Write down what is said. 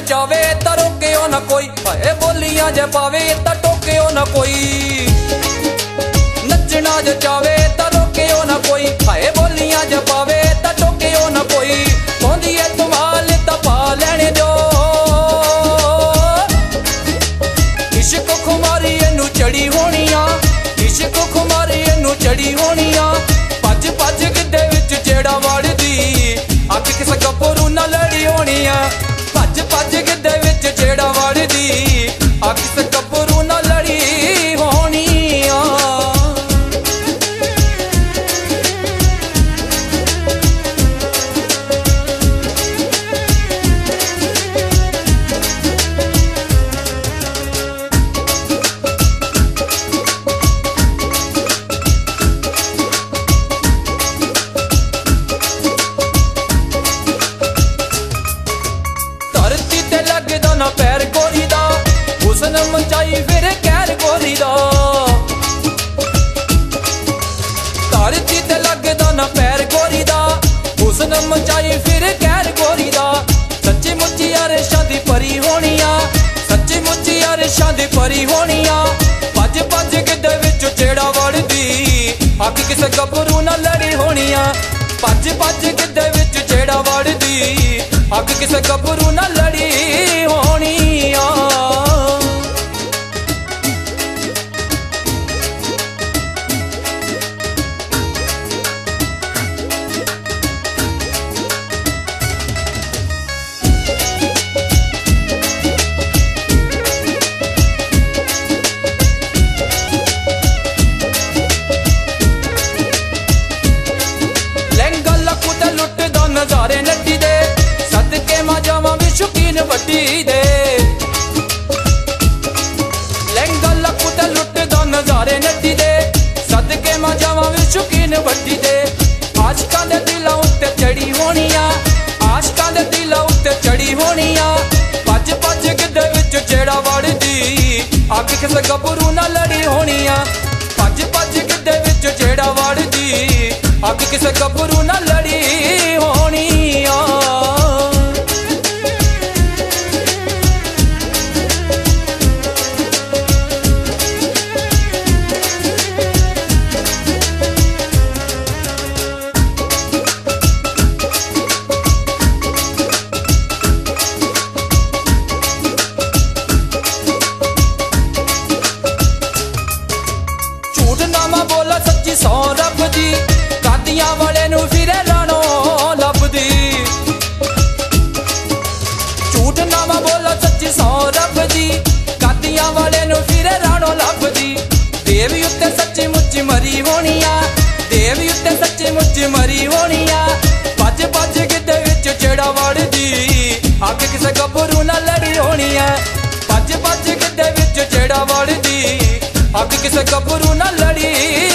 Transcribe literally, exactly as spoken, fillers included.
जचावे ता रोके ना कोई, हाय बोलियां जे पावे ता टोके ना कोई। नचना जचावे ता रोके ना कोई, हाय बोलियां जे पावे ता टोके ना कोई। पौंदी है धमाल ता पा लेने दो, इश्क खुमारी इनू चढ़ी होनियां, इश्क खुमारी इनू चढ़ी होनियां। भज भज गिद्धे विच जेड़ा वड़दी, अख किस गभरू ना लड़ी होनियां। भज भज गिद्धे विच जेड़ा वड़दी, अख किस गभरू ना लड़ी होनियां। ना पैर गोरी दा हुस्न मचाई फिर कैर गोरी दा, धरती ते लगदा ना पैर गोरी दा हुस्न मचाई फिर कैर गोरी दा। सच्ची मुच्ची अरशां दी परी होनियां, सच्ची मुच्ची अरशां दी परी होनियां। भज भज गिद्धे विच जेड़ा वड़दी, अख किस गभरू ना लड़ी होनियां। भज भज गिद्धे विच जेड़ा वड़दी, अख किस गभरू ना लड़ी होनियां। लहंगा लकू ते लुटदा नजारे नड्डी दे, सदके मां जावां वी शौकीन वड्डी दे। लहंगा लकू ते लुटदा नजारे नड्डी दे, सदके मां जावां वी शौकीन वड्डी दे। आशिकां दे दिलां उत्ते चढ़ी होनियां, आशिकां दे दिलां उत्ते चढ़ी होनियां। भज भज गिद्धे विच जेड़ा वड़दी, अख किस गभरू ना लड़ी होनियां। भज भज गिद्धे विच जेड़ा वड़दी, अख किस गभरू ना लड़ी होनियां। झूठ ना मां बोला सच्ची सौ रब दी, कादियां वाले नू फिरे राणो लभदी। झूठ ना मां बोला सच्ची सौ रब दी, कादियां वाले नू फिरे राणो लभदी। देवी उत्ते सच्ची मुच्ची मरी होनियां, देवी उत्ते सच्ची मुच्ची मरी होनियां। भज भज गिद्धे विच जेड़ा वड़दी, अख किस गभरू ना लड़ी होनियां। भज भज गिद्धे विच जेड़ा वड़दी, अख किस गभरू ना लड़ी